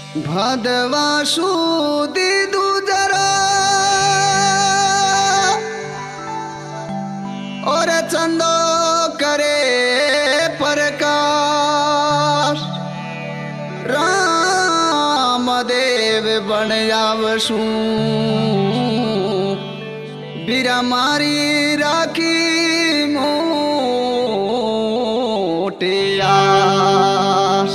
भादवा सूदी दूजरा और चंदो करे प्रकाश रामदेव बन आवशू बीरा मारी राखी मोटे आस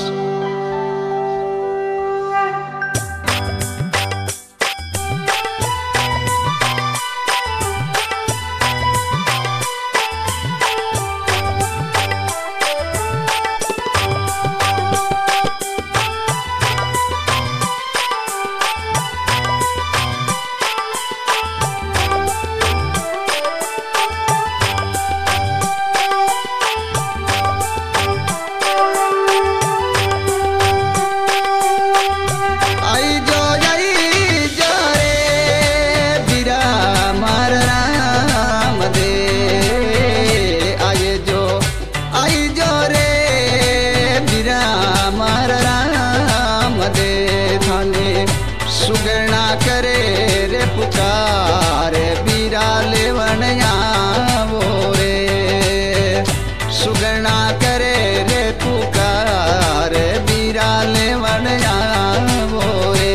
सुगना करे रे पुकारे बीरा लेवन आवो रे सुगना करे रे पुकारे बीरा लेवन आवो रे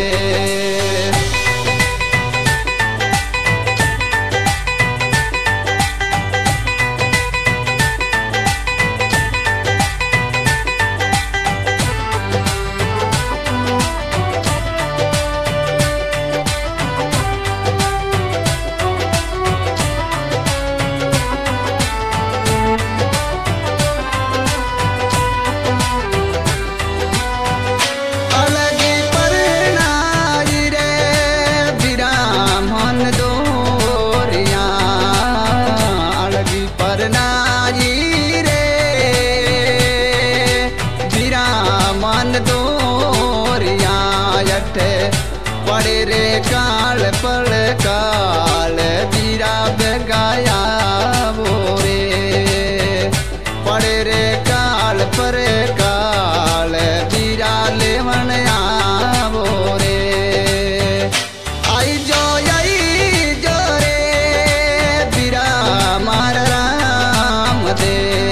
पड़े रे काल पड़ काल बीरा बेगाया वो रे पड़े रे काल पर काल बीरा लेवन आवो रे आई जो रे बीरा मार राम दे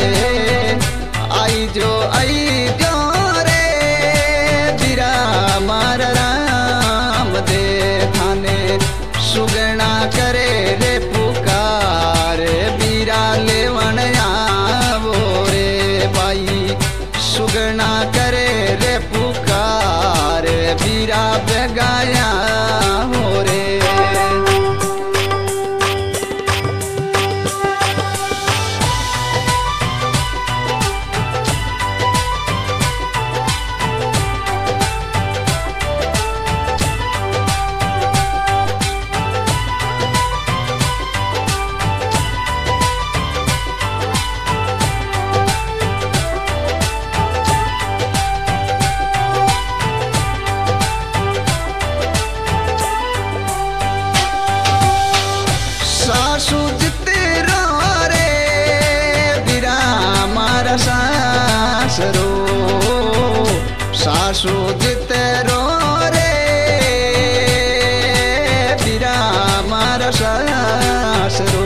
आई जो रे बीरा मार सुगना करे रे पुकार बीरा लेवन आवो रे भाई सुगना करे रे पुकार बीरा बेगाया हो रे सासरो सासू जितरो रे बीरा मार सासरो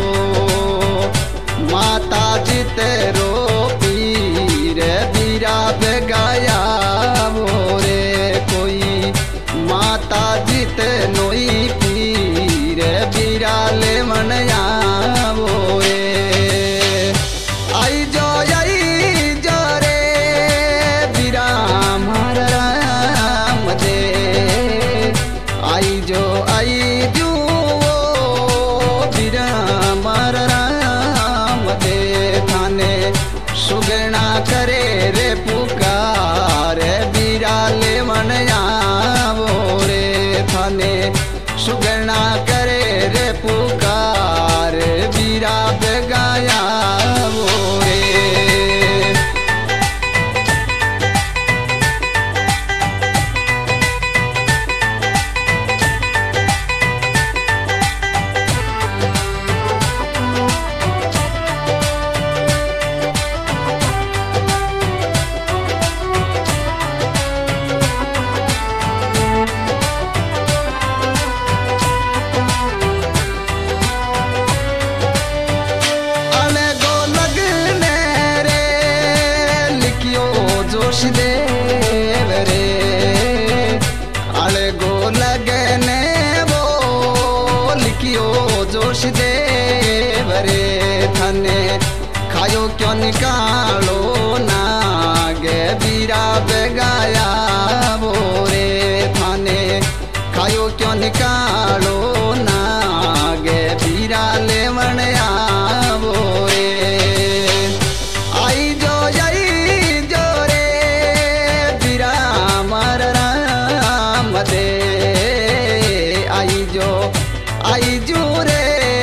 माता जितरो पीर बीरा बेगाया वो रे कोई माता जित नोई पीर बीरा ले मन आवो रे आई जो रे बीरा मार निकालो नागे बीरा बेगाया बोरे थाने खायो क्यों निकालो नागे बीरा लेवण आवो रे आई जो रे बीरा मार राम दे आई जो रे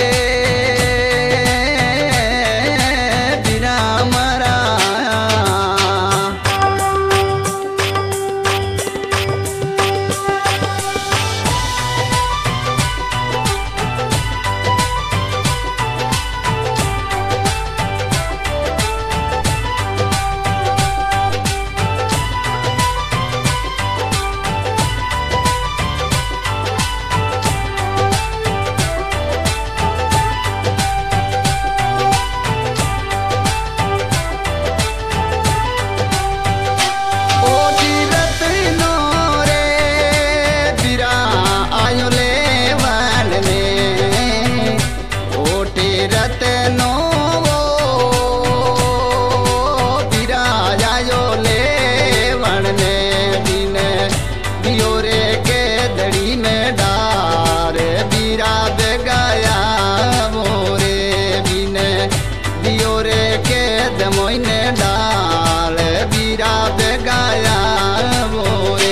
मोइने डाल बीरा बेगाया बोरे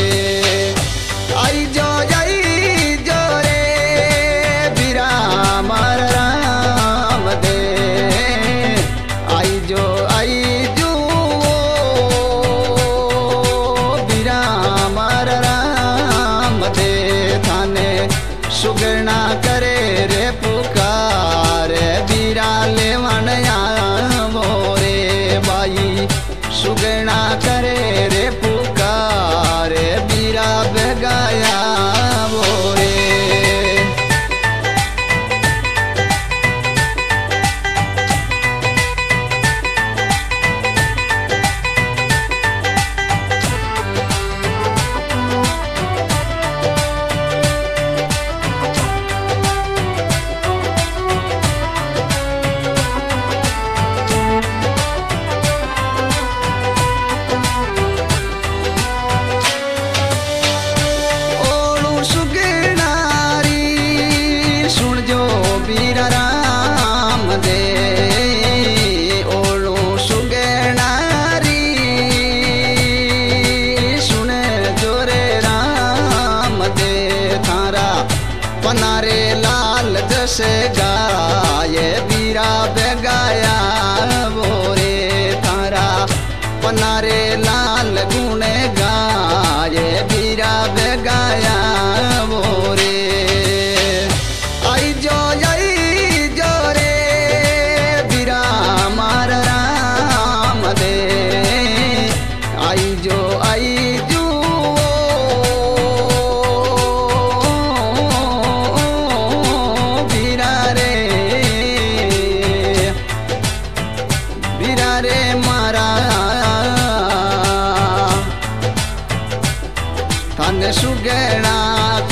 आई जो रे बीरा मार राम दे आई जो बीरा मार राम दे थाने सुगना करे रे पुकार बीरा लेवन सुगना करे रे पुकार बीरा बेगाया बोरे बीरा राम दे ओलो सुगनारी सुने जोरे राम दे थारा पनारे लाल जसे गाये बीरा बेगाया बोरे थारा पनारे लाल गुणे गाये बीरा बेगाया बोरे आई जो रे बीरा मार राम दे आई जो बीरा रे मारा थाने सुगना